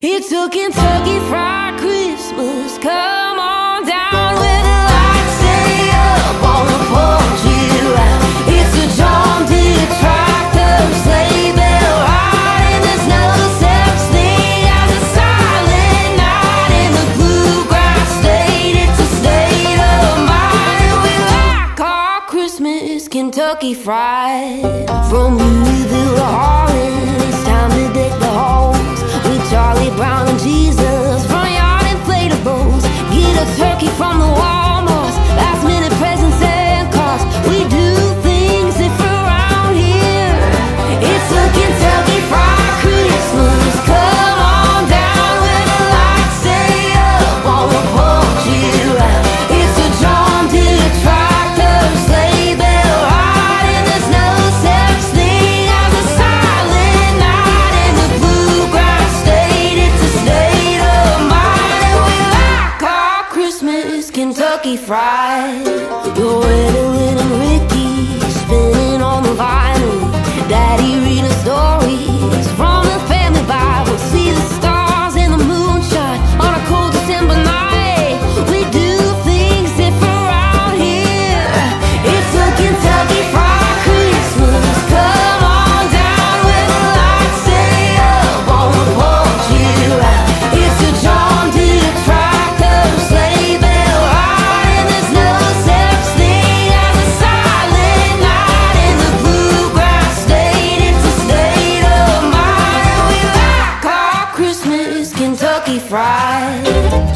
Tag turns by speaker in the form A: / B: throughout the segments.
A: It's a Kentucky Fried Christmas. Come on down with the lights stay up on the porch year round. It's a John Deere tractor, sleigh bell ride, and there's no such thing as a silent night in the bluegrass state. It's a state of mind, and we like our Christmas Kentucky Fried. From Louisville to Harlan, it's time to deck the halls with Charlie Brown and Jesus, front yard inflatables. Get a turkey from the Walmarts, last minute presents and cards. We do things different around here. It's a Kentucky Fried Christmas. Come on down with the lights stay up on the porch year round. It's a John Deere tractor, sleigh bell ride, and there's no such thing as a silent night in the bluegrass state. It's a state of mind, and we like our Christmas Kentucky Fried. You're Edelyn and Ricky spinning on the vinyl, Daddy reading stories from the family Bible. See the stars and the moonshine on a cold December night. We do things different around here. It's a Kentucky Fried Christmas. Come on down with the lights stay up on the porch year round. It's a John Deere tractor, sleigh bell ride, and there's no such thing as a silent night in the bluegrass state. It's a state of mind, and we like our Christmas Kentucky Fried.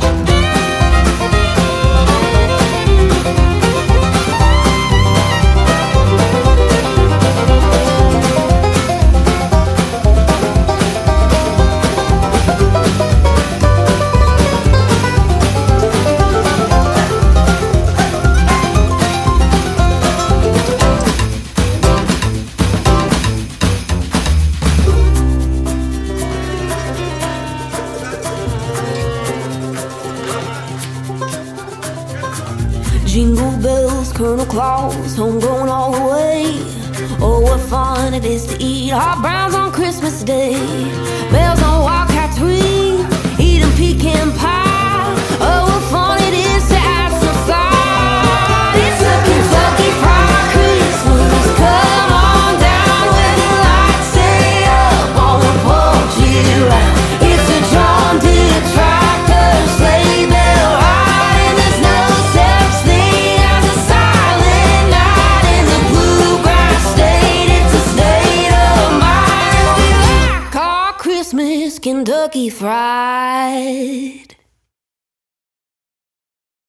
A: Jingle bells, Colonel Claus, homegrown all the way. Oh, what fun it is to eat hot browns on Christmas Day. Bells on Wildcat Tree, eating pecan pie. Oh, what fun it is to add some side. It's a Kentucky Fried Christmas. Come on down with the lights stay up on the porch year round. It's a John Deere tractor, sleigh bell ride, and there's no such thing as a silent night in the bluegrass state. It's a state of mind, and we like our Christmas Kentucky Fried.